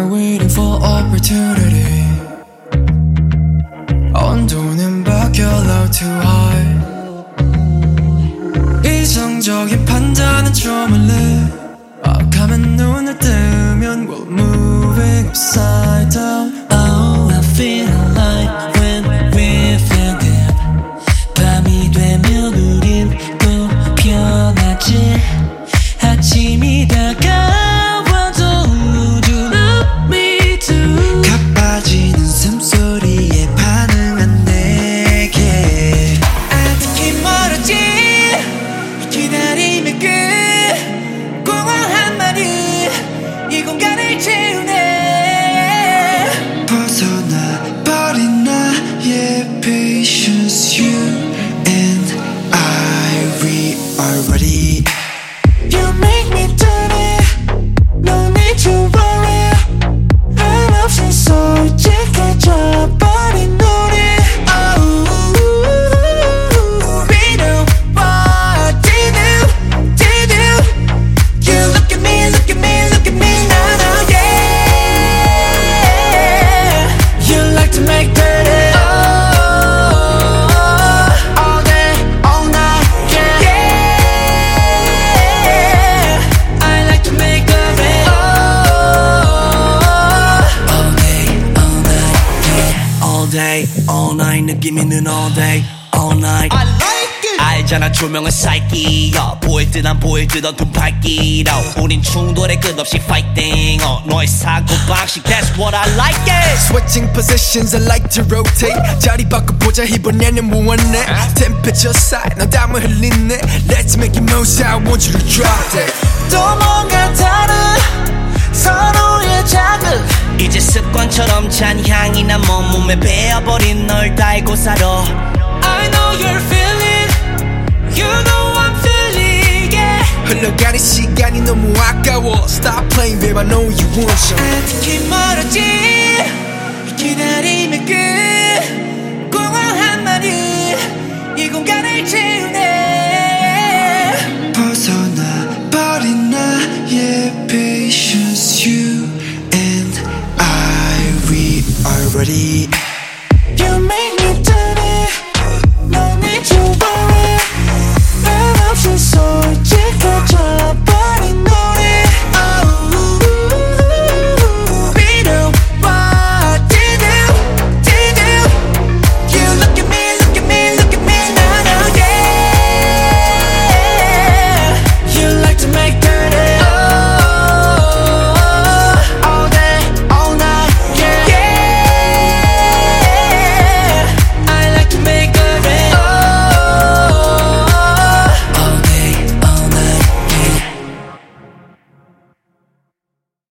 are waiting for opportunity. 온도는 바뀌어 low to high. 이성적인 판단은 좀 멀리. 악하면 눈을 뜨면 we're moving upside down. Oh, I feel like when we feel good. 밤이 되면 우린 또 변하지. 아침이 다가와도 우주 love me too. 가빠지는 숨소리에 반응한 내게 아득히 멀었지. 기다림의 끝. 공허한 한마디 이 공간을 채우네. 벗어나 버린 나의 patience. You and I, we are ready. You make me dirty. No need to worry. 한없이 솔직해져 버린 우리. Oh, we know what to do. You look at me, look at me, look at me now, now, yeah. You like to make dirty. All day, all night, yeah. I like to make love it. All day, all night, yeah. All day, all night 느낌 있는 all day, all night. I like it. 알잖아 조명은 살기여. 보일 듯 안 보일 듯 어둠 밝기로 우린 충돌에 끝없이 fighting. 너의 사고방식 that's what I like it. Switching positions, I like to rotate. 자리 바꿔보자 이번에는 무한해. Temperature side, 너 땀을 흘리네. Let's make it most, I want you to drop that. 또 뭔가 다른 서로의 자극. 이제 습관처럼 찬 향이 난 몸에 배어버린 널 달고 살아. I know you're feeling. You know I'm feeling it. 흘러가는 시간이 너무 아까워. Stop playing babe, I know you want some. 아득히 멀었지. 기다림의 끝.